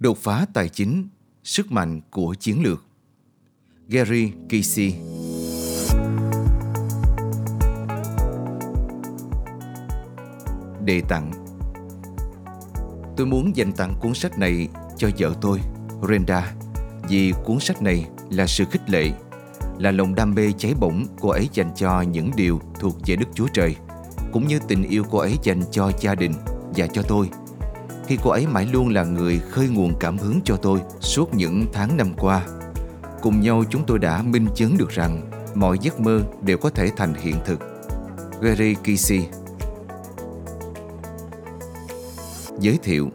Đột phá tài chính, sức mạnh của chiến lược. Gary Keysey. Đề tặng. Tôi muốn dành tặng cuốn sách này cho vợ tôi, Brenda, vì cuốn sách này là sự khích lệ, là lòng đam mê cháy bỏng cô ấy dành cho những điều thuộc về Đức Chúa Trời, cũng như tình yêu cô ấy dành cho gia đình và cho tôi. Khi cô ấy mãi luôn là người khơi nguồn cảm hứng cho tôi suốt những tháng năm qua. Cùng nhau chúng tôi đã minh chứng được rằng mọi giấc mơ đều có thể thành hiện thực. Gary Keysey. Giới thiệu.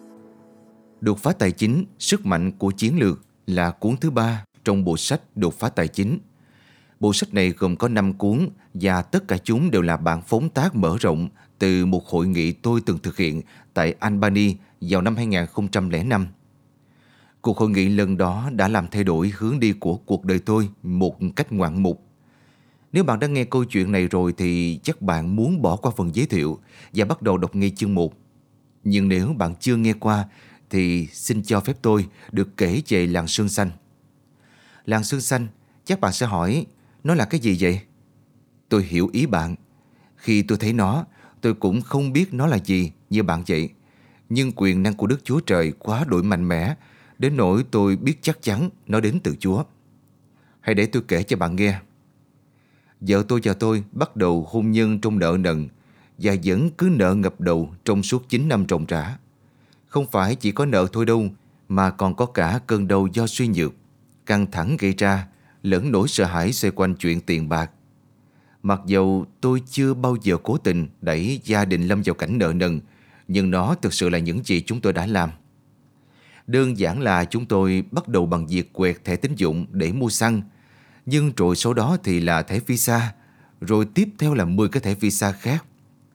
Đột phá tài chính, sức mạnh của chiến lược là cuốn thứ 3 trong bộ sách Đột phá tài chính. Bộ sách này gồm có 5 cuốn và tất cả chúng đều là bản phóng tác mở rộng từ một hội nghị tôi từng thực hiện tại Albany vào năm 2005. Cuộc hội nghị lần đó đã làm thay đổi hướng đi của cuộc đời tôi một cách ngoạn mục. Nếu bạn đã nghe câu chuyện này rồi thì chắc bạn muốn bỏ qua phần giới thiệu và bắt đầu đọc ngay chương 1. Nhưng nếu bạn chưa nghe qua thì xin cho phép tôi được kể về làng Sương Xanh. Làng Sương Xanh, chắc bạn sẽ hỏi, nó là cái gì vậy? Tôi hiểu ý bạn. Khi tôi thấy nó, tôi cũng không biết nó là gì như bạn vậy. Nhưng quyền năng của Đức Chúa Trời quá đổi mạnh mẽ, đến nỗi tôi biết chắc chắn nó đến từ Chúa. Hãy để tôi kể cho bạn nghe. Vợ tôi và tôi bắt đầu hôn nhân trong nợ nần và vẫn cứ nợ ngập đầu trong suốt 9 năm ròng rã. Không phải chỉ có nợ thôi đâu, mà còn có cả cơn đau do suy nhược, căng thẳng gây ra, lẫn nỗi sợ hãi xoay quanh chuyện tiền bạc. Mặc dầu tôi chưa bao giờ cố tình đẩy gia đình lâm vào cảnh nợ nần, nhưng nó thực sự là những gì chúng tôi đã làm. Đơn giản là chúng tôi bắt đầu bằng việc quẹt thẻ tín dụng để mua xăng, nhưng rồi sau đó thì là thẻ Visa, rồi tiếp theo là 10 cái thẻ Visa khác.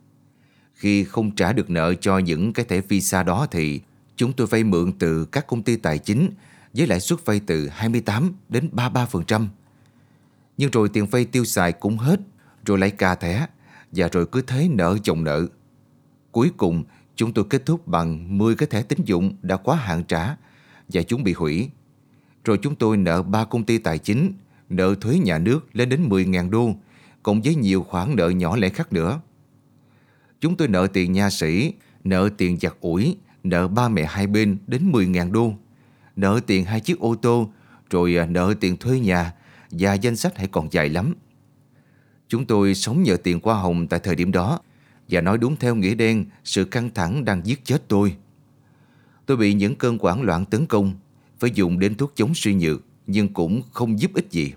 Khi không trả được nợ cho những cái thẻ Visa đó thì chúng tôi vay mượn từ các công ty tài chính với lãi suất vay từ 28 đến 33%. Nhưng rồi tiền vay tiêu xài cũng hết, rồi lại cà thẻ, và rồi cứ thế nợ chồng nợ. Cuối cùng, chúng tôi kết thúc bằng 10 cái thẻ tín dụng đã quá hạn trả và chúng bị hủy. Rồi chúng tôi nợ 3 công ty tài chính, nợ thuế nhà nước lên đến 10.000 đô, cộng với nhiều khoản nợ nhỏ lẻ khác nữa. Chúng tôi nợ tiền nha sĩ, nợ tiền giặt ủi, nợ ba mẹ hai bên đến 10.000 đô, nợ tiền 2 chiếc ô tô, rồi nợ tiền thuê nhà, và danh sách hãy còn dài lắm. Chúng tôi sống nhờ tiền hoa hồng tại thời điểm đó, và nói đúng theo nghĩa đen, sự căng thẳng đang giết chết tôi. Tôi bị những cơn hoảng loạn tấn công, phải dùng đến thuốc chống suy nhược, nhưng cũng không giúp ích gì.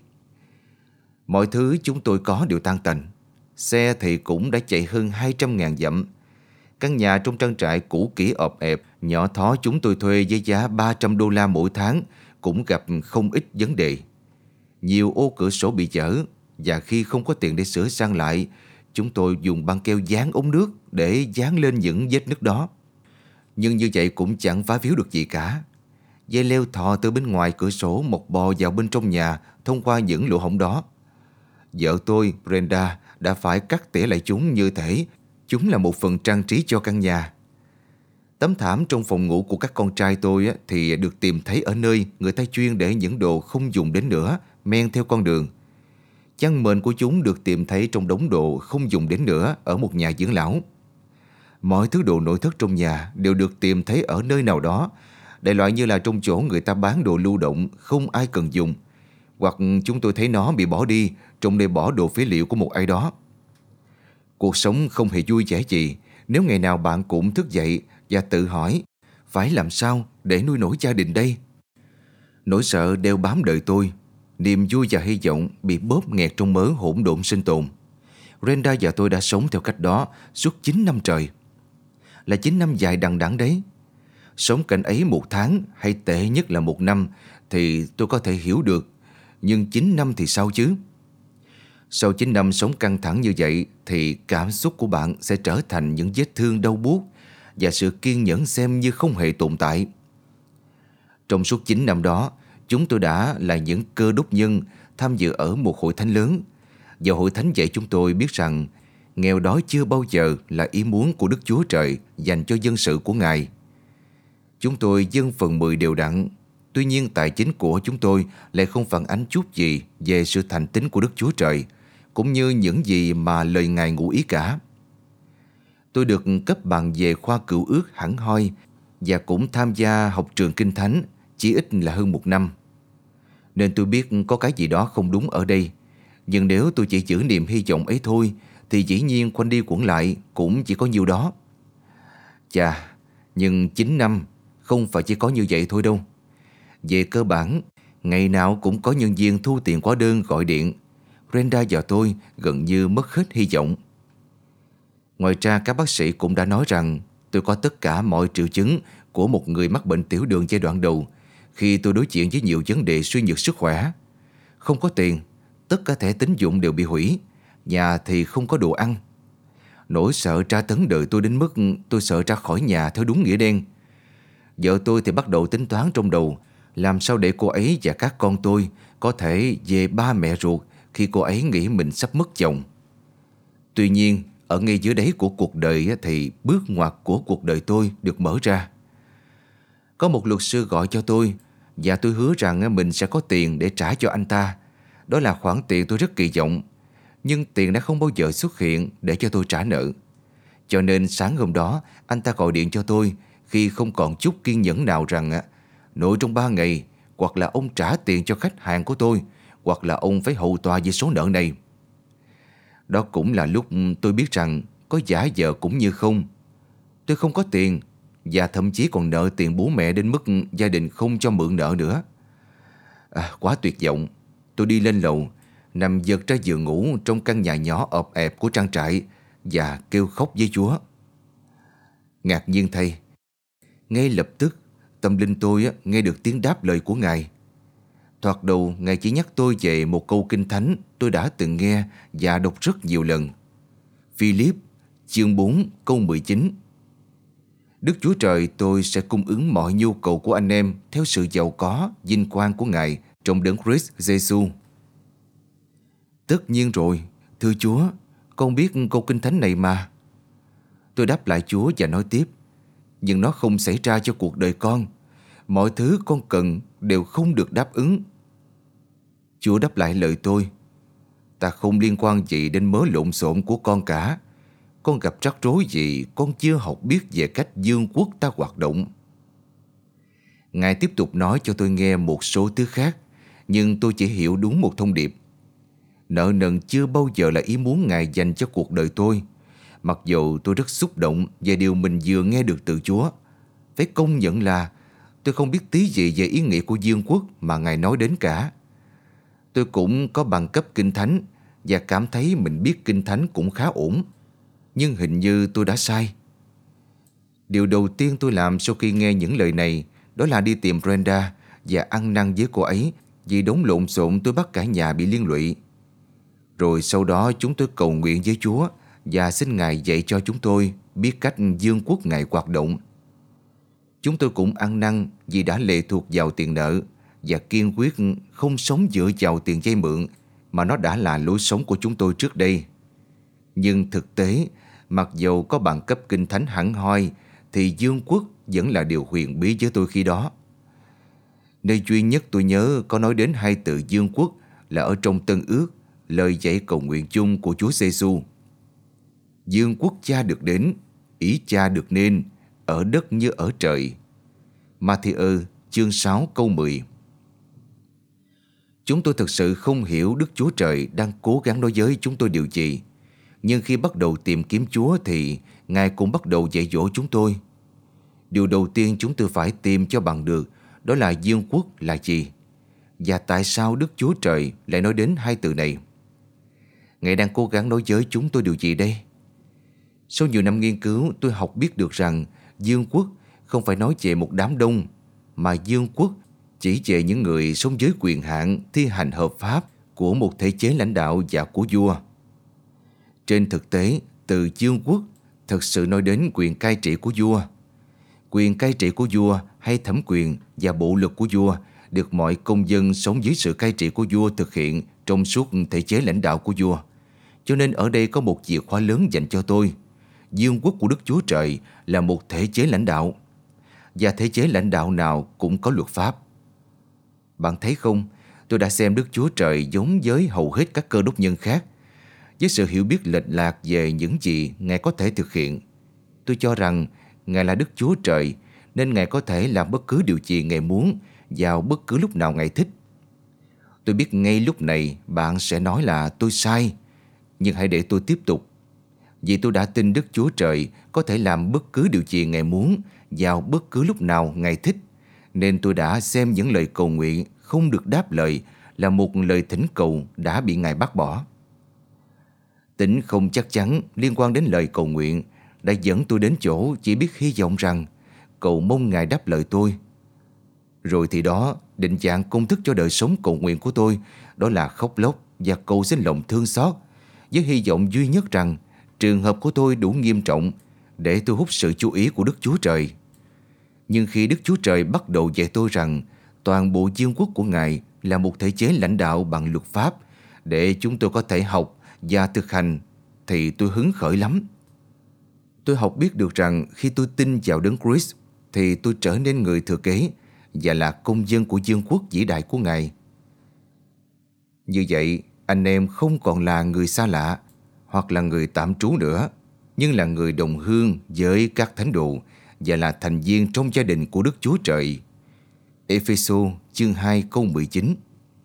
Mọi thứ chúng tôi có đều tan tành. Xe thì cũng đã chạy hơn 200.000 dặm. Căn nhà trong trang trại cũ kỹ ọp ẹp, nhỏ thó chúng tôi thuê với giá 300 đô la mỗi tháng cũng gặp không ít vấn đề. Nhiều ô cửa sổ bị dở, và khi không có tiền để sửa sang lại, chúng tôi dùng băng keo dán ống nước để dán lên những vết nứt đó. Nhưng như vậy cũng chẳng phá víu được gì cả. Dây leo thò từ bên ngoài cửa sổ một bò vào bên trong nhà thông qua những lỗ hổng đó. Vợ tôi, Brenda, đã phải cắt tỉa lại chúng như thể chúng là một phần trang trí cho căn nhà. Tấm thảm trong phòng ngủ của các con trai tôi thì được tìm thấy ở nơi người ta chuyên để những đồ không dùng đến nữa men theo con đường. Chăn mền của chúng được tìm thấy trong đống đồ không dùng đến nữa ở một nhà dưỡng lão. Mọi thứ đồ nội thất trong nhà đều được tìm thấy ở nơi nào đó, đại loại như là trong chỗ người ta bán đồ lưu động không ai cần dùng, hoặc chúng tôi thấy nó bị bỏ đi trong nơi bỏ đồ phế liệu của một ai đó. Cuộc sống không hề vui vẻ gì nếu ngày nào bạn cũng thức dậy và tự hỏi phải làm sao để nuôi nổi gia đình đây. Nỗi sợ đeo bám đời tôi, niềm vui và hy vọng bị bóp nghẹt trong mớ hỗn độn sinh tồn. Brenda và tôi đã sống theo cách đó suốt 9 năm trời. Là 9 năm dài đằng đẵng đấy. Sống cảnh ấy 1 tháng hay tệ nhất là 1 năm thì tôi có thể hiểu được, nhưng 9 năm thì sao chứ? Sau 9 năm sống căng thẳng như vậy thì cảm xúc của bạn sẽ trở thành những vết thương đau buốt, và sự kiên nhẫn xem như không hề tồn tại. Trong suốt 9 năm đó, chúng tôi đã là những cơ đốc nhân tham dự ở một hội thánh lớn, và hội thánh dạy chúng tôi biết rằng nghèo đói chưa bao giờ là ý muốn của Đức Chúa Trời dành cho dân sự của Ngài. Chúng tôi dâng phần 10 đều đặn. Tuy nhiên tài chính của chúng tôi lại không phản ánh chút gì về sự thành tín của Đức Chúa Trời, cũng như những gì mà lời Ngài ngụ ý cả. Tôi được cấp bằng về khoa cựu ước hẳn hoi và cũng tham gia học trường Kinh Thánh chỉ ít là hơn 1 năm. Nên tôi biết có cái gì đó không đúng ở đây. Nhưng nếu tôi chỉ giữ niềm hy vọng ấy thôi thì dĩ nhiên quanh đi quẩn lại cũng chỉ có nhiêu đó. Chà, nhưng 9 năm không phải chỉ có như vậy thôi đâu. Về cơ bản, ngày nào cũng có nhân viên thu tiền hóa đơn gọi điện. Brenda và tôi gần như mất hết hy vọng. Ngoài ra các bác sĩ cũng đã nói rằng tôi có tất cả mọi triệu chứng của một người mắc bệnh tiểu đường giai đoạn đầu khi tôi đối diện với nhiều vấn đề suy nhược sức khỏe. Không có tiền, tất cả thẻ tín dụng đều bị hủy, nhà thì không có đồ ăn. Nỗi sợ tra tấn đời tôi đến mức tôi sợ ra khỏi nhà theo đúng nghĩa đen. Vợ tôi thì bắt đầu tính toán trong đầu làm sao để cô ấy và các con tôi có thể về ba mẹ ruột khi cô ấy nghĩ mình sắp mất chồng. Tuy nhiên, ở ngay giữa đáy của cuộc đời thì bước ngoặt của cuộc đời tôi được mở ra. Có một luật sư gọi cho tôi và tôi hứa rằng mình sẽ có tiền để trả cho anh ta. Đó là khoản tiền tôi rất kỳ vọng, nhưng tiền đã không bao giờ xuất hiện để cho tôi trả nợ. Cho nên sáng hôm đó anh ta gọi điện cho tôi khi không còn chút kiên nhẫn nào rằng nội trong 3 ngày hoặc là ông trả tiền cho khách hàng của tôi hoặc là ông phải hầu tòa về số nợ này. Đó cũng là lúc tôi biết rằng có giả vờ cũng như không. Tôi không có tiền và thậm chí còn nợ tiền bố mẹ đến mức gia đình không cho mượn nợ nữa. Quá tuyệt vọng. Tôi đi lên lầu, nằm giật ra giường ngủ trong căn nhà nhỏ ọp ẹp của trang trại và kêu khóc với Chúa. Ngạc nhiên thay, ngay lập tức tâm linh tôi nghe được tiếng đáp lời của Ngài. Thoạt đầu Ngài chỉ nhắc tôi về một câu kinh thánh tôi đã từng nghe và đọc rất nhiều lần. Philip chương 4 câu 19. Đức Chúa Trời tôi sẽ cung ứng mọi nhu cầu của anh em theo sự giàu có, vinh quang của Ngài trong đấng Christ Jesus. Tất nhiên rồi, thưa Chúa, con biết câu kinh thánh này mà. Tôi đáp lại Chúa và nói tiếp, nhưng nó không xảy ra cho cuộc đời con. Mọi thứ con cần đều không được đáp ứng. Chúa đáp lại lời tôi, ta không liên quan gì đến mớ lộn xộn của con cả. Con gặp rắc rối gì con chưa học biết về cách vương quốc ta hoạt động. Ngài tiếp tục nói cho tôi nghe một số thứ khác, nhưng tôi chỉ hiểu đúng một thông điệp. Nợ nần chưa bao giờ là ý muốn Ngài dành cho cuộc đời tôi. Mặc dù tôi rất xúc động về điều mình vừa nghe được từ Chúa. Phải công nhận là tôi không biết tí gì về ý nghĩa của vương quốc mà Ngài nói đến cả. Tôi cũng có bằng cấp Kinh Thánh và cảm thấy mình biết Kinh Thánh cũng khá ổn. Nhưng hình như tôi đã sai. Điều đầu tiên tôi làm sau khi nghe những lời này đó là đi tìm Brenda và ăn năn với cô ấy vì đống lộn xộn tôi bắt cả nhà bị liên lụy. Rồi sau đó chúng tôi cầu nguyện với Chúa và xin Ngài dạy cho chúng tôi biết cách vương quốc Ngài hoạt động. Chúng tôi cũng ăn năn vì đã lệ thuộc vào tiền nợ và kiên quyết không sống dựa vào tiền vay mượn mà nó đã là lối sống của chúng tôi trước đây. Nhưng thực tế, mặc dầu có bằng cấp Kinh Thánh hẳn hoi thì vương quốc vẫn là điều huyền bí với tôi khi đó. Nơi duy nhất tôi nhớ có nói đến hai từ vương quốc là ở trong Tân Ước, lời dạy cầu nguyện chung của Chúa Giêsu. Vương quốc Cha được đến, ý Cha được nên, ở đất như ở trời. Ma-thi-ơ chương 6 câu 10. Chúng tôi thực sự không hiểu Đức Chúa Trời đang cố gắng nói với chúng tôi điều gì. Nhưng khi bắt đầu tìm kiếm Chúa thì Ngài cũng bắt đầu dạy dỗ chúng tôi. Điều đầu tiên chúng tôi phải tìm cho bằng được đó là vương quốc là gì. Và tại sao Đức Chúa Trời lại nói đến hai từ này? Ngài đang cố gắng nói với chúng tôi điều gì đây? Sau nhiều năm nghiên cứu, tôi học biết được rằng vương quốc không phải nói về một đám đông, mà vương quốc chỉ về những người sống dưới quyền hạn thi hành hợp pháp của một thể chế lãnh đạo và của vua. Trên thực tế, từ vương quốc thực sự nói đến quyền cai trị của vua. Quyền cai trị của vua hay thẩm quyền và bộ luật của vua được mọi công dân sống dưới sự cai trị của vua thực hiện trong suốt thể chế lãnh đạo của vua. Cho nên ở đây có một chìa khóa lớn dành cho tôi. Vương quốc của Đức Chúa Trời là một thể chế lãnh đạo. và thể chế lãnh đạo nào cũng có luật pháp. Bạn thấy không, tôi đã xem Đức Chúa Trời giống với hầu hết các cơ đốc nhân khác, với sự hiểu biết lệch lạc về những gì Ngài có thể thực hiện. Tôi cho rằng Ngài là Đức Chúa Trời, nên Ngài có thể làm bất cứ điều gì Ngài muốn vào bất cứ lúc nào Ngài thích. Tôi biết ngay lúc này bạn sẽ nói là tôi sai, nhưng hãy để tôi tiếp tục. Vì tôi đã tin Đức Chúa Trời có thể làm bất cứ điều gì Ngài muốn vào bất cứ lúc nào Ngài thích, nên tôi đã xem những lời cầu nguyện không được đáp lời là một lời thỉnh cầu đã bị Ngài bác bỏ. Tính không chắc chắn liên quan đến lời cầu nguyện đã dẫn tôi đến chỗ chỉ biết hy vọng rằng cầu mong Ngài đáp lời tôi. Rồi thì đó, định dạng công thức cho đời sống cầu nguyện của tôi đó là khóc lóc và cầu xin lòng thương xót, với hy vọng duy nhất rằng trường hợp của tôi đủ nghiêm trọng để thu hút sự chú ý của Đức Chúa Trời. Nhưng khi Đức Chúa Trời bắt đầu dạy tôi rằng toàn bộ vương quốc của Ngài là một thể chế lãnh đạo bằng luật pháp để chúng tôi có thể học và thực hành, thì tôi hứng khởi lắm. Tôi học biết được rằng khi tôi tin vào Đấng Christ thì tôi trở nên người thừa kế và là công dân của vương quốc vĩ đại của Ngài. Như vậy, anh em không còn là người xa lạ hoặc là người tạm trú nữa, nhưng là người đồng hương với các thánh đồ và là thành viên trong gia đình của Đức Chúa Trời. Ê-phê-sô chương 2 câu 19.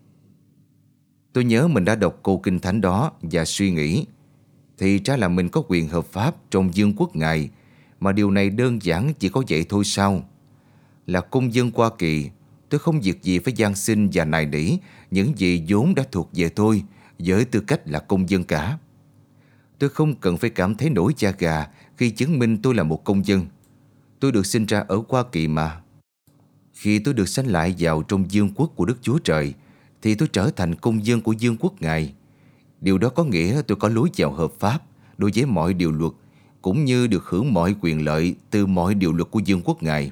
Tôi nhớ mình đã đọc câu kinh thánh đó và suy nghĩ, thì ra là mình có quyền hợp pháp trong vương quốc Ngài, mà điều này đơn giản chỉ có vậy thôi sao? Là công dân Hoa Kỳ, tôi không việc gì phải van xin và nài nỉ những gì vốn đã thuộc về tôi với tư cách là công dân cả. Tôi không cần phải cảm thấy nổi da gà khi chứng minh tôi là một công dân. Tôi được sinh ra ở Hoa Kỳ mà. Khi tôi được sanh lại vào trong vương quốc của Đức Chúa Trời, thì tôi trở thành công dân của vương quốc Ngài. Điều đó có nghĩa tôi có lối vào hợp pháp đối với mọi điều luật, cũng như được hưởng mọi quyền lợi từ mọi điều luật của vương quốc Ngài.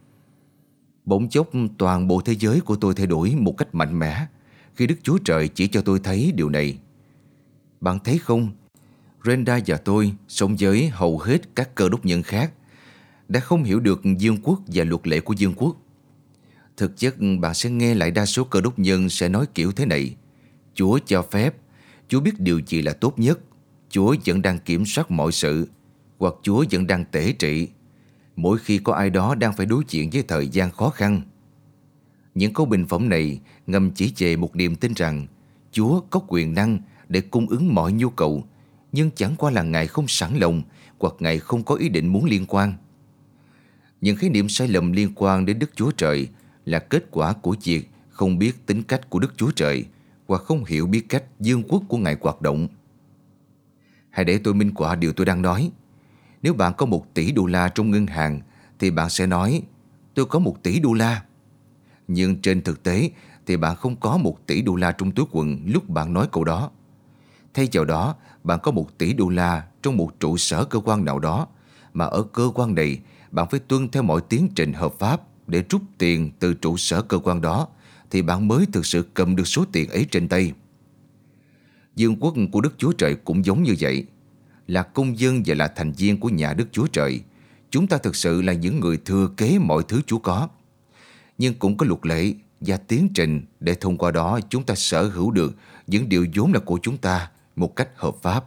Bỗng chốc toàn bộ thế giới của tôi thay đổi một cách mạnh mẽ khi Đức Chúa Trời chỉ cho tôi thấy điều này. Bạn thấy không, Brenda và tôi sống với hầu hết các cơ đốc nhân khác đã không hiểu được vương quốc và luật lệ của vương quốc. Thực chất bạn sẽ nghe lại đa số cơ đốc nhân sẽ nói kiểu thế này: Chúa cho phép, Chúa biết điều gì là tốt nhất, Chúa vẫn đang kiểm soát mọi sự, hoặc Chúa vẫn đang tể trị mỗi khi có ai đó đang phải đối diện với thời gian khó khăn. Những câu bình phẩm này ngầm chỉ về một niềm tin rằng Chúa có quyền năng để cung ứng mọi nhu cầu, nhưng chẳng qua là Ngài không sẵn lòng hoặc Ngài không có ý định muốn liên quan. Những khái niệm sai lầm liên quan đến Đức Chúa Trời là kết quả của việc không biết tính cách của Đức Chúa Trời hoặc không hiểu biết cách vương quốc của Ngài hoạt động. Hãy để tôi minh họa điều tôi đang nói. Nếu bạn có 1 tỷ đô la trong ngân hàng thì bạn sẽ nói tôi có 1 tỷ đô la. Nhưng trên thực tế thì bạn không có 1 tỷ đô la trong túi quần lúc bạn nói câu đó. Thay vào đó, bạn có 1 tỷ đô la trong một trụ sở cơ quan nào đó, mà ở cơ quan này bạn phải tuân theo mọi tiến trình hợp pháp để rút tiền từ trụ sở cơ quan đó, thì bạn mới thực sự cầm được số tiền ấy trên tay. Vương quốc của Đức Chúa Trời cũng giống như vậy. Là công dân và là thành viên của nhà Đức Chúa Trời, chúng ta thực sự là những người thừa kế mọi thứ Chúa có. Nhưng cũng có luật lệ và tiến trình để thông qua đó chúng ta sở hữu được những điều vốn là của chúng ta một cách hợp pháp.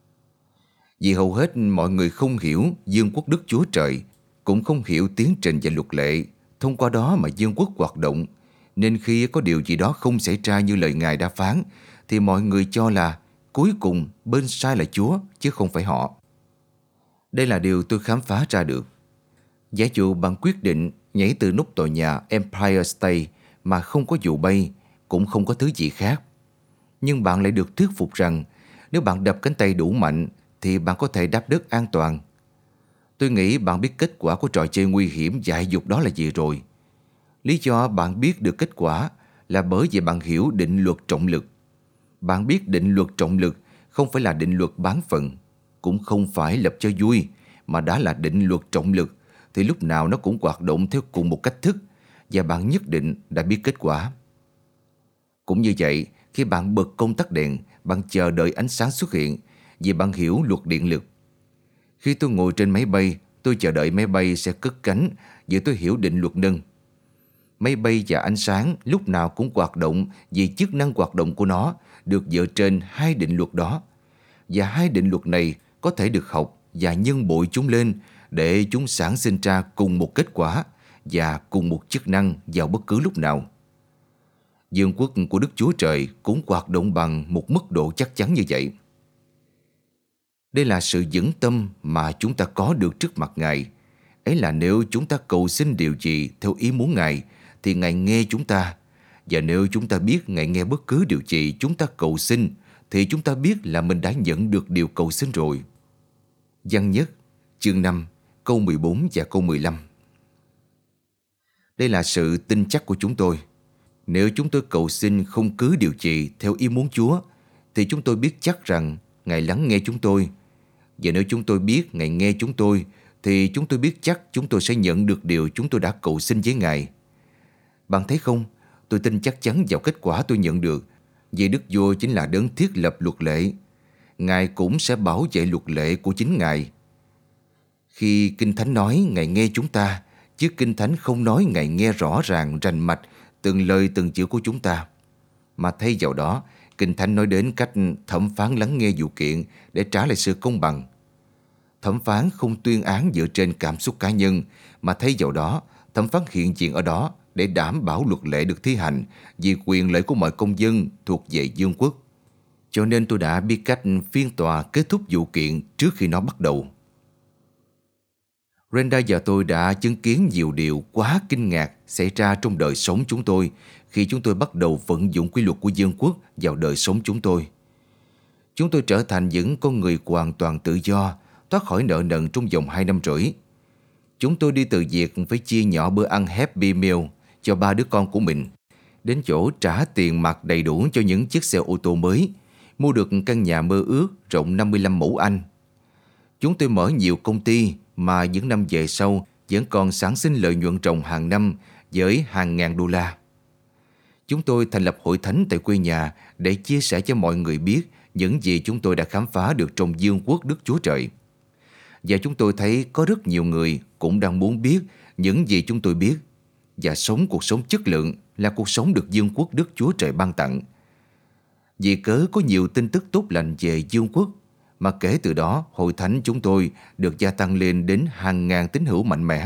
Vì hầu hết mọi người không hiểu vương quốc Đức Chúa Trời, cũng không hiểu tiến trình và luật lệ thông qua đó mà vương quốc hoạt động, nên khi có điều gì đó không xảy ra như lời Ngài đã phán, thì mọi người cho là cuối cùng bên sai là Chúa chứ không phải họ. Đây là điều tôi khám phá ra được. Giả dụ bạn quyết định nhảy từ nóc tòa nhà Empire State mà không có dù bay, cũng không có thứ gì khác. Nhưng bạn lại được thuyết phục rằng nếu bạn đập cánh tay đủ mạnh thì bạn có thể đáp đất an toàn. Tôi nghĩ bạn biết kết quả của trò chơi nguy hiểm dại dột đó là gì rồi. Lý do bạn biết được kết quả là bởi vì bạn hiểu định luật trọng lực. Bạn biết định luật trọng lực không phải là định luật bán phần, cũng không phải lập cho vui, mà đã là định luật trọng lực thì lúc nào nó cũng hoạt động theo cùng một cách thức, và bạn nhất định đã biết kết quả. Cũng như vậy, khi bạn bật công tắc đèn, bạn chờ đợi ánh sáng xuất hiện vì bạn hiểu luật điện lực. Khi tôi ngồi trên máy bay Tôi chờ đợi máy bay sẽ cất cánh vì tôi hiểu định luật nâng. Máy bay và ánh sáng lúc nào cũng hoạt động vì chức năng hoạt động của nó được dựa trên hai định luật đó. Và hai định luật này có thể được học và nhân bội chúng lên để chúng sản sinh ra cùng một kết quả và cùng một chức năng vào bất cứ lúc nào. Dương quốc của Đức Chúa Trời cũng hoạt động bằng một mức độ chắc chắn như vậy. Đây là sự vững tâm mà chúng ta có được trước mặt Ngài. Ấy là nếu chúng ta cầu xin điều gì theo ý muốn Ngài, thì Ngài nghe chúng ta. Và nếu chúng ta biết Ngài nghe bất cứ điều gì chúng ta cầu xin, thì chúng ta biết là mình đã nhận được điều cầu xin rồi. Văn nhất, chương 5, câu 14 và câu 15. Đây là sự tin chắc của chúng tôi. Nếu chúng tôi cầu xin không cứ điều gì theo ý muốn Chúa, thì chúng tôi biết chắc rằng Ngài lắng nghe chúng tôi. Và nếu chúng tôi biết Ngài nghe chúng tôi, thì chúng tôi biết chắc chúng tôi sẽ nhận được điều chúng tôi đã cầu xin với Ngài. Bạn thấy không, tôi tin chắc chắn vào kết quả tôi nhận được, vì Đức Vua chính là đấng thiết lập luật lệ. Ngài cũng sẽ bảo vệ luật lệ của chính Ngài. Khi Kinh Thánh nói Ngài nghe chúng ta, chứ Kinh Thánh không nói Ngài nghe rõ ràng, rành mạch từng lời từng chữ của chúng ta. Mà thay vào đó, Kinh Thánh nói đến cách thẩm phán lắng nghe vụ kiện để trả lại sự công bằng. Thẩm phán không tuyên án dựa trên cảm xúc cá nhân, mà thay vào đó, thẩm phán hiện diện ở đó để đảm bảo luật lệ được thi hành vì quyền lợi của mọi công dân thuộc về vương quốc. Cho nên tôi đã biết cách phiên tòa kết thúc vụ kiện trước khi nó bắt đầu. Brenda và tôi đã chứng kiến nhiều điều quá kinh ngạc xảy ra trong đời sống chúng tôi khi chúng tôi bắt đầu vận dụng quy luật của vương quốc vào đời sống chúng tôi. Chúng tôi trở thành những con người hoàn toàn tự do, thoát khỏi nợ nần trong vòng 2 năm rưỡi. Chúng tôi đi từ việc phải chia nhỏ bữa ăn Happy Meal cho 3 đứa con của mình, đến chỗ trả tiền mặt đầy đủ cho những chiếc xe ô tô mới, mua được căn nhà mơ ước rộng 55 mẫu Anh. Chúng tôi mở nhiều công ty mà những năm về sau vẫn còn sản sinh lợi nhuận ròng hàng năm với hàng ngàn đô la. Chúng tôi thành lập hội thánh tại quê nhà để chia sẻ cho mọi người biết những gì chúng tôi đã khám phá được trong vương quốc Đức Chúa Trời. Và chúng tôi thấy có rất nhiều người cũng đang muốn biết những gì chúng tôi biết, và sống cuộc sống chất lượng là cuộc sống được vương quốc Đức Chúa Trời ban tặng. Vì cớ có nhiều tin tức tốt lành về vương quốc, mà kể từ đó hội thánh chúng tôi được gia tăng lên đến hàng ngàn tín hữu mạnh mẽ.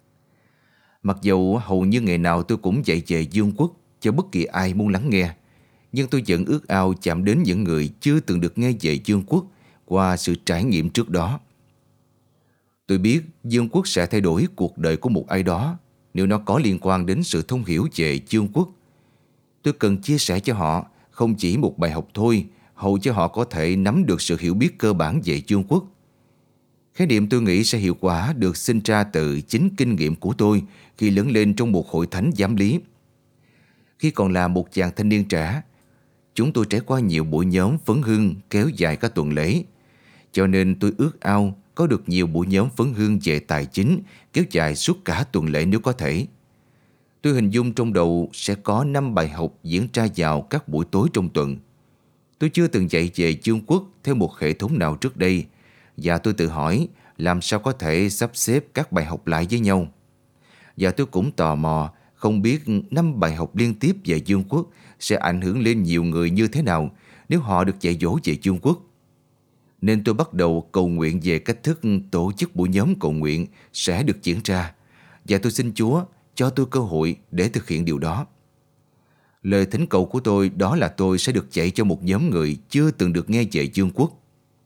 Mặc dầu hầu như ngày nào tôi cũng dạy về vương quốc cho bất kỳ ai muốn lắng nghe, nhưng tôi vẫn ước ao chạm đến những người chưa từng được nghe về vương quốc qua sự trải nghiệm trước đó. Tôi biết vương quốc sẽ thay đổi cuộc đời của một ai đó nếu nó có liên quan đến sự thông hiểu về vương quốc. Tôi cần chia sẻ cho họ không chỉ một bài học thôi, hầu cho họ có thể nắm được sự hiểu biết cơ bản về vương quốc. Khái niệm tôi nghĩ sẽ hiệu quả được sinh ra từ chính kinh nghiệm của tôi khi lớn lên trong một hội thánh giám lý. Khi còn là một chàng thanh niên trẻ, chúng tôi trải qua nhiều buổi nhóm phấn hưng kéo dài các tuần lễ. Cho nên tôi ước ao có được nhiều buổi nhóm phấn hưng về tài chính kéo dài suốt cả tuần lễ nếu có thể. Tôi hình dung trong đầu sẽ có 5 bài học diễn ra vào các buổi tối trong tuần. Tôi chưa từng dạy về vương quốc theo một hệ thống nào trước đây, và tôi tự hỏi làm sao có thể sắp xếp các bài học lại với nhau. Và tôi cũng tò mò không biết 5 bài học liên tiếp về vương quốc sẽ ảnh hưởng lên nhiều người như thế nào nếu họ được dạy dỗ về vương quốc. Nên tôi bắt đầu cầu nguyện về cách thức tổ chức buổi nhóm cầu nguyện sẽ được diễn ra, và tôi xin Chúa cho tôi cơ hội để thực hiện điều đó. Lời thỉnh cầu của tôi đó là tôi sẽ được dạy cho một nhóm người chưa từng được nghe về vương quốc.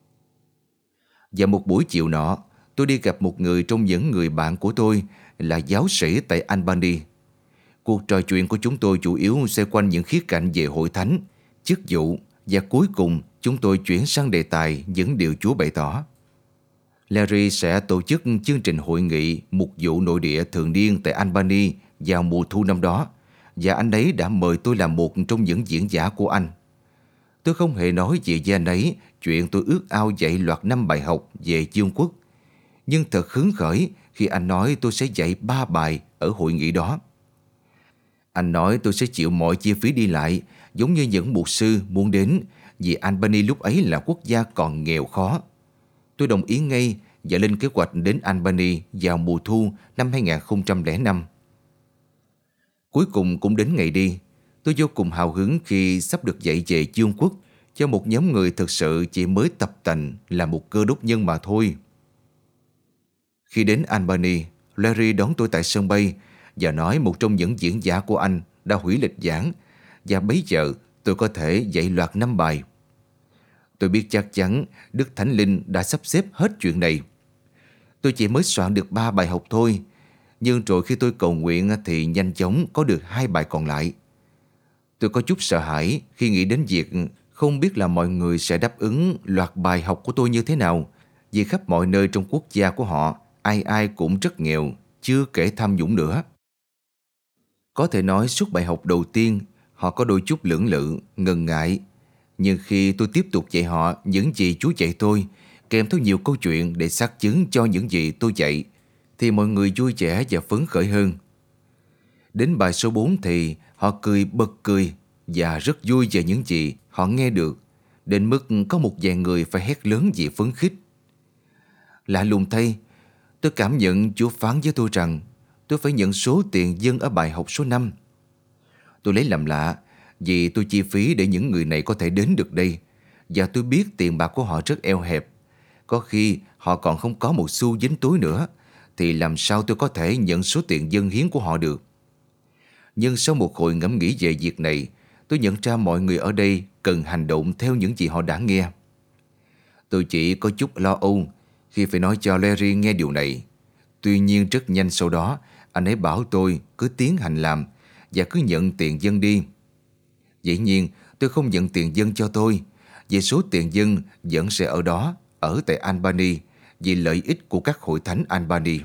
Và một buổi chiều nọ, tôi đi gặp một người trong những người bạn của tôi là giáo sĩ tại Albany. Cuộc trò chuyện của chúng tôi chủ yếu xoay quanh những khía cạnh về hội thánh, chức vụ, và cuối cùng chúng tôi chuyển sang đề tài những điều Chúa bày tỏ. Larry sẽ tổ chức chương trình hội nghị mục vụ nội địa thường niên tại Albany vào mùa thu năm đó, và anh ấy đã mời tôi làm một trong những diễn giả của anh. Tôi không hề nói về với anh ấy chuyện tôi ước ao dạy loạt 5 bài học về vương quốc, nhưng thật hứng khởi khi anh nói tôi sẽ dạy 3 bài ở hội nghị đó. Anh nói tôi sẽ chịu mọi chi phí đi lại giống như những mục sư muốn đến, vì Albany lúc ấy là quốc gia còn nghèo khó. Tôi đồng ý ngay, và lên kế hoạch đến Albany vào mùa thu năm 2005. Cuối cùng cũng đến ngày đi. Tôi vô cùng hào hứng khi sắp được dạy về Dương quốc cho một nhóm người thực sự chỉ mới tập tành là một cơ đốc nhân mà thôi. Khi đến Albany, Larry đón tôi tại sân bay và nói một trong những diễn giả của anh đã hủy lịch giảng và bấy giờ tôi có thể dạy loạt 5 bài. Tôi biết chắc chắn Đức Thánh Linh đã sắp xếp hết chuyện này. Tôi chỉ mới soạn được 3 bài học thôi, nhưng rồi khi tôi cầu nguyện thì nhanh chóng có được 2 bài còn lại. Tôi có chút sợ hãi khi nghĩ đến việc không biết là mọi người sẽ đáp ứng loạt bài học của tôi như thế nào, vì khắp mọi nơi trong quốc gia của họ, ai ai cũng rất nghèo, chưa kể tham nhũng nữa. Có thể nói suốt bài học đầu tiên, họ có đôi chút lưỡng lự, ngần ngại. Nhưng khi tôi tiếp tục dạy họ những gì Chúa dạy tôi, kèm theo nhiều câu chuyện để xác chứng cho những gì tôi dạy, thì mọi người vui vẻ và phấn khởi hơn. Đến bài số 4 thì họ cười bật cười và rất vui về những gì họ nghe được, đến mức có một vài người phải hét lớn vì phấn khích. Lạ lùng thay, tôi cảm nhận Chúa phán với tôi rằng tôi phải nhận số tiền dâng ở bài học số 5. Tôi lấy làm lạ vì tôi chi phí để những người này có thể đến được đây, và tôi biết tiền bạc của họ rất eo hẹp. Có khi họ còn không có một xu dính túi nữa, thì làm sao tôi có thể nhận số tiền dâng hiến của họ được? Nhưng sau một hồi ngẫm nghĩ về việc này, tôi nhận ra mọi người ở đây cần hành động theo những gì họ đã nghe. Tôi chỉ có chút lo âu khi phải nói cho Larry nghe điều này. Tuy nhiên rất nhanh sau đó, anh ấy bảo tôi cứ tiến hành làm và cứ nhận tiền dâng đi. Dĩ nhiên, tôi không nhận tiền dâng cho tôi, vì số tiền dâng vẫn sẽ ở đó, ở tại Albany, vì lợi ích của các hội thánh Albany.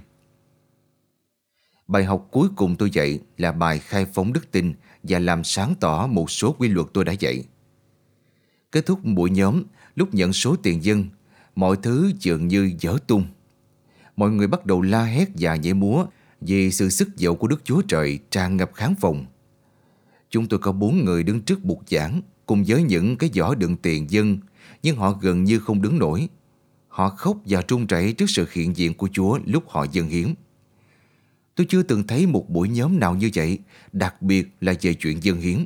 Bài học cuối cùng tôi dạy là bài khai phóng đức tin và làm sáng tỏ một số quy luật tôi đã dạy. Kết thúc buổi nhóm, lúc nhận số tiền dâng, mọi thứ dường như vỡ tung. Mọi người bắt đầu la hét và nhảy múa vì sự sức giàu của Đức Chúa Trời tràn ngập khán phòng. Chúng tôi có 4 người đứng trước bục giảng cùng với những cái giỏ đựng tiền dâng, nhưng họ gần như không đứng nổi. Họ khóc và run rẩy trước sự hiện diện của Chúa lúc họ dâng hiến. Tôi chưa từng thấy một buổi nhóm nào như vậy, đặc biệt là về chuyện dâng hiến.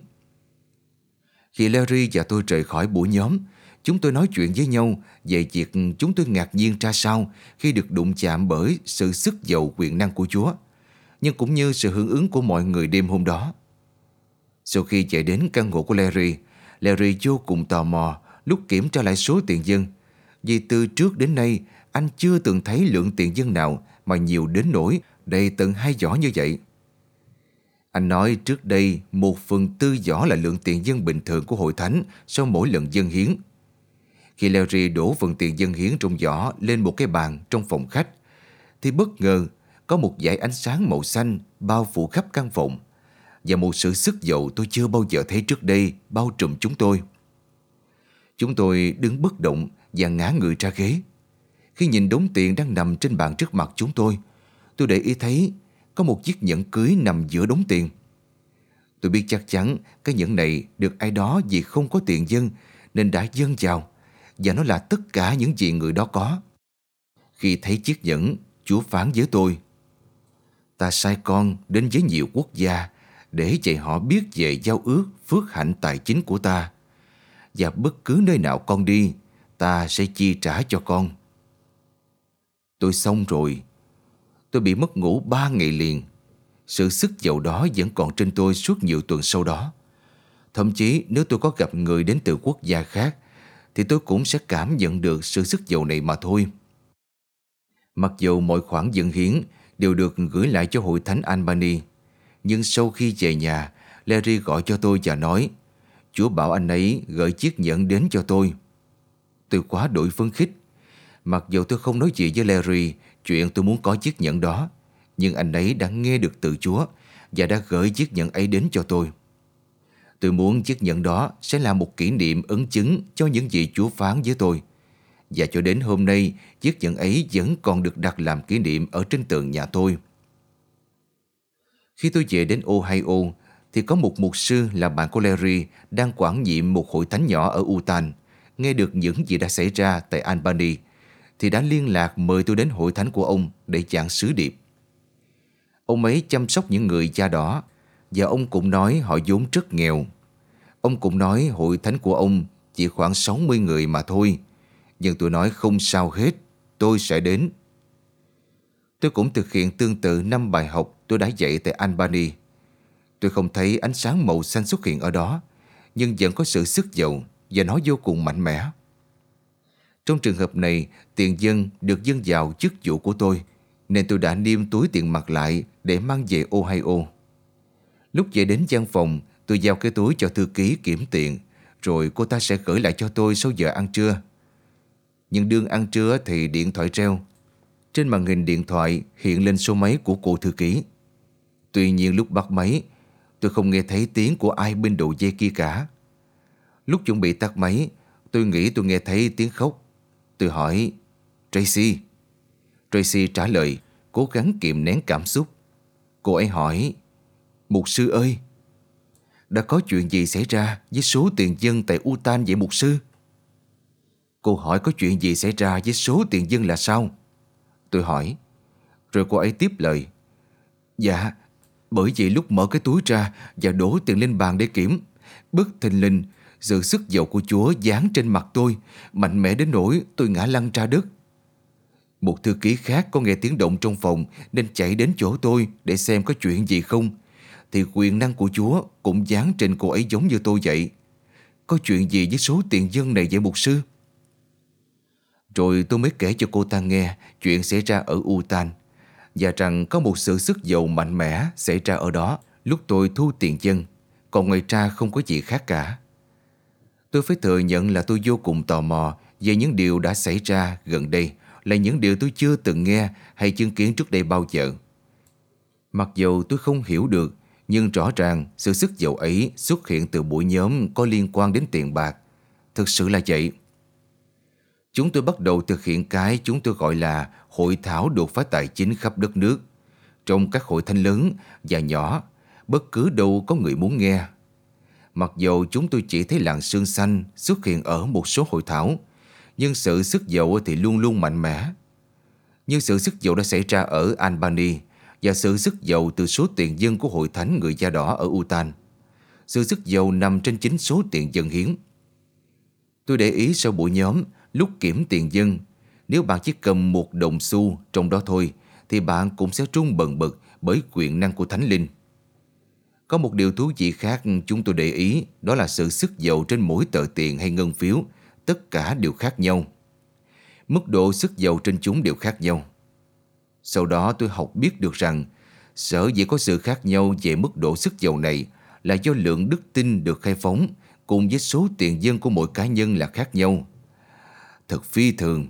Khi Larry và tôi rời khỏi buổi nhóm, chúng tôi nói chuyện với nhau về việc chúng tôi ngạc nhiên ra sao khi được đụng chạm bởi sự sức giàu quyền năng của Chúa, nhưng cũng như sự hưởng ứng của mọi người đêm hôm đó. Sau khi chạy đến căn hộ của Larry vô cùng tò mò lúc kiểm tra lại số tiền dâng, vì từ trước đến nay anh chưa từng thấy lượng tiền dâng nào mà nhiều đến nỗi đầy tận 2 giỏ như vậy. Anh nói trước đây 1/4 giỏ là lượng tiền dâng bình thường của hội thánh sau mỗi lần dâng hiến. Khi Larry đổ phần tiền dâng hiến trong giỏ lên một cái bàn trong phòng khách, thì bất ngờ có một dải ánh sáng màu xanh bao phủ khắp căn phòng, và một sự sức giàu tôi chưa bao giờ thấy trước đây bao trùm chúng tôi. Chúng tôi đứng bất động và ngã người ra ghế. Khi nhìn đống tiền đang nằm trên bàn trước mặt chúng tôi để ý thấy có một chiếc nhẫn cưới nằm giữa đống tiền. Tôi biết chắc chắn cái nhẫn này được ai đó vì không có tiền dâng nên đã dâng vào, và nó là tất cả những gì người đó có. Khi thấy chiếc nhẫn, Chúa phán với tôi: "Ta sai con đến với nhiều quốc gia để dạy họ biết về giao ước phước hạnh tài chính của ta, và bất cứ nơi nào con đi, ta sẽ chi trả cho con." Tôi xong rồi. Tôi bị mất ngủ 3 ngày liền. Sự sức giàu đó vẫn còn trên tôi suốt nhiều tuần sau đó. Thậm chí nếu tôi có gặp người đến từ quốc gia khác, thì tôi cũng sẽ cảm nhận được sự sức giàu này mà thôi. Mặc dù mọi khoản dâng hiến đều được gửi lại cho hội thánh Albany, nhưng sau khi về nhà, Larry gọi cho tôi và nói Chúa bảo anh ấy gửi chiếc nhẫn đến cho tôi. Tôi quá đổi phấn khích. Mặc dù tôi không nói gì với Larry chuyện tôi muốn có chiếc nhẫn đó, nhưng anh ấy đã nghe được từ Chúa và đã gửi chiếc nhẫn ấy đến cho tôi. Tôi muốn chiếc nhẫn đó sẽ là một kỷ niệm ấn chứng cho những gì Chúa phán với tôi. Và cho đến hôm nay, chiếc nhẫn ấy vẫn còn được đặt làm kỷ niệm ở trên tường nhà tôi. Khi tôi về đến Ohio, thì có một mục sư là bạn của Larry đang quản nhiệm một hội thánh nhỏ ở Utah, nghe được những gì đã xảy ra tại Albany, thì đã liên lạc mời tôi đến hội thánh của ông để giảng sứ điệp. Ông ấy chăm sóc những người da đỏ, và ông cũng nói họ vốn rất nghèo. Ông cũng nói hội thánh của ông chỉ khoảng 60 người mà thôi. Nhưng tôi nói không sao hết, tôi sẽ đến. Tôi cũng thực hiện tương tự 5 bài học tôi đã dạy tại Albany. Tôi không thấy ánh sáng màu xanh xuất hiện ở đó, nhưng vẫn có sự sức giàu và nó vô cùng mạnh mẽ. Trong trường hợp này, tiền dân được dâng vào chức vụ của tôi, nên tôi đã niêm túi tiền mặt lại để mang về Ohio. Lúc về đến văn phòng, tôi giao cái túi cho thư ký kiểm tiền, rồi cô ta sẽ gửi lại cho tôi sau giờ ăn trưa. Nhưng đương ăn trưa thì điện thoại reo. Trên màn hình điện thoại hiện lên số máy của cô thư ký. Tuy nhiên lúc bắt máy, tôi không nghe thấy tiếng của ai bên đầu dây kia cả. Lúc chuẩn bị tắt máy, tôi nghĩ tôi nghe thấy tiếng khóc. Tôi hỏi, Tracy. Tracy trả lời, cố gắng kìm nén cảm xúc. Cô ấy hỏi, mục sư ơi, đã có chuyện gì xảy ra với số tiền dân tại Utah vậy mục sư? Cô hỏi có chuyện gì xảy ra với số tiền dân là sao? Tôi hỏi. Rồi cô ấy tiếp lời, dạ, bởi vì lúc mở cái túi ra và đổ tiền lên bàn để kiểm, bất thình lình sự sức giàu của Chúa giáng trên mặt tôi, mạnh mẽ đến nỗi tôi ngã lăn ra đất. Một thư ký khác có nghe tiếng động trong phòng nên chạy đến chỗ tôi để xem có chuyện gì không. Thì quyền năng của Chúa cũng giáng trên cô ấy giống như tôi vậy. Có chuyện gì với số tiền dân này vậy mục sư? Rồi tôi mới kể cho cô ta nghe chuyện xảy ra ở Utah, và rằng có một sự sức giàu mạnh mẽ xảy ra ở đó lúc tôi thu tiền dân, còn ngoài ra không có gì khác cả. Tôi phải thừa nhận là tôi vô cùng tò mò về những điều đã xảy ra gần đây, là những điều tôi chưa từng nghe hay chứng kiến trước đây bao giờ. Mặc dù tôi không hiểu được, nhưng rõ ràng sự sức giàu ấy xuất hiện từ buổi nhóm có liên quan đến tiền bạc. Thực sự là vậy. Chúng tôi bắt đầu thực hiện cái chúng tôi gọi là hội thảo đột phá tài chính khắp đất nước. Trong các hội thánh lớn và nhỏ, bất cứ đâu có người muốn nghe. Mặc dù chúng tôi chỉ thấy làn sương xanh xuất hiện ở một số hội thảo, nhưng sự sức giàu thì luôn luôn mạnh mẽ. Như sự sức giàu đã xảy ra ở Albany và sự sức giàu từ số tiền dân của hội thánh người da đỏ ở Utah. Sự sức giàu nằm trên chính số tiền dân hiến. Tôi để ý sau buổi nhóm, lúc kiểm tiền dân, nếu bạn chỉ cầm một đồng xu trong đó thôi, thì bạn cũng sẽ rung bần bật bởi quyền năng của Thánh Linh. Có một điều thú vị khác chúng tôi để ý, đó là sự sức giàu trên mỗi tờ tiền hay ngân phiếu, tất cả đều khác nhau. Mức độ sức giàu trên chúng đều khác nhau. Sau đó tôi học biết được rằng, sở dĩ có sự khác nhau về mức độ sức giàu này là do lượng đức tin được khai phóng cùng với số tiền dân của mỗi cá nhân là khác nhau. Thật phi thường.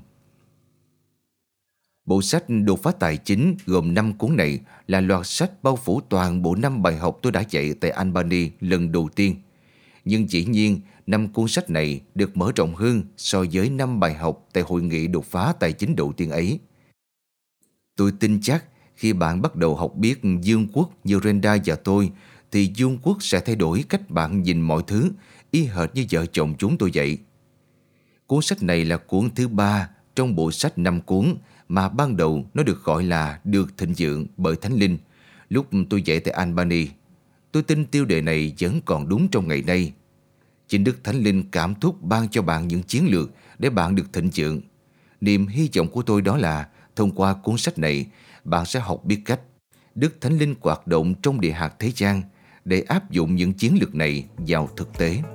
Bộ sách đột phá tài chính gồm 5 cuốn này là loạt sách bao phủ toàn bộ 5 bài học tôi đã dạy tại Albany lần đầu tiên. Nhưng dĩ nhiên, 5 cuốn sách này được mở rộng hơn so với 5 bài học tại hội nghị đột phá tài chính đầu tiên ấy. Tôi tin chắc khi bạn bắt đầu học biết dương quốc như Renda và tôi, thì dương quốc sẽ thay đổi cách bạn nhìn mọi thứ, y hệt như vợ chồng chúng tôi vậy. Cuốn sách này là cuốn thứ 3 trong bộ sách 5 cuốn mà ban đầu nó được gọi là được thịnh vượng bởi Thánh Linh. Lúc tôi dạy tại Albany, tôi tin tiêu đề này vẫn còn đúng trong ngày nay. Chính Đức Thánh Linh cảm thúc ban cho bạn những chiến lược để bạn được thịnh vượng. Niềm hy vọng của tôi đó là thông qua cuốn sách này, bạn sẽ học biết cách Đức Thánh Linh hoạt động trong địa hạt thế gian để áp dụng những chiến lược này vào thực tế.